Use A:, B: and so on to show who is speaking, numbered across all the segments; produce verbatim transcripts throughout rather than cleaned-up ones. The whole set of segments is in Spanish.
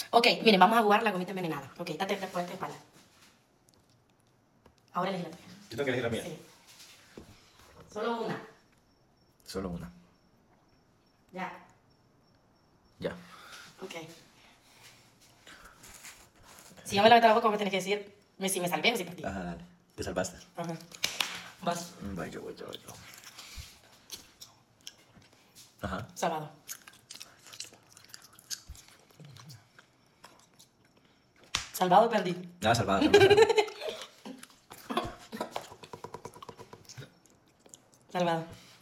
A: Ok, miren, vamos a jugar la gomita envenenada. Ok, date por esta espalda. Ahora elegí la tuya.
B: Yo tengo que elegir la mía.
A: Sí. Solo una.
B: Solo una.
A: Ya.
B: Ya.
A: Ok. Si yo me la meto a la boca, me tienes que decir me- si me salvé o si perdí.
B: Ajá, dale. Te salvaste.
A: Ajá. Vas.
B: Voy yo, voy yo, voy yo. Ajá.
A: Salvado. Salvado o perdí.
B: Nada, salvada. salvada.
A: Salvado.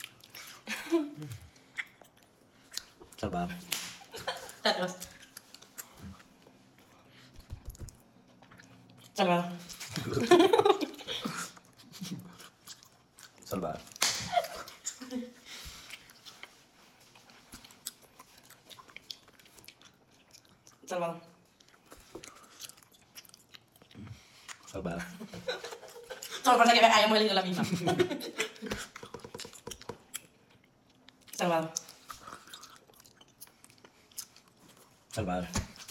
B: Salvada.
A: Date dos. Salvado.
B: Salvada.
A: Salvado.
B: Salvada.
A: Solo pasa que hayamos elegido la misma. Salvado.
B: Salvada.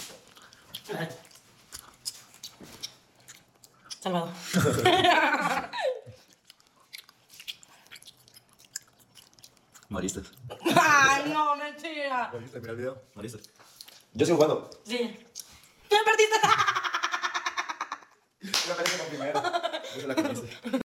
A: Salvado.
B: Moriste.
A: Ay, no, mentira.
B: ¿Moriste? Mira el video. Moriste. Yo sigo jugando.
A: Sí. ¡Me perdiste!
B: Yo la perdí como primero. Yo se la comiste.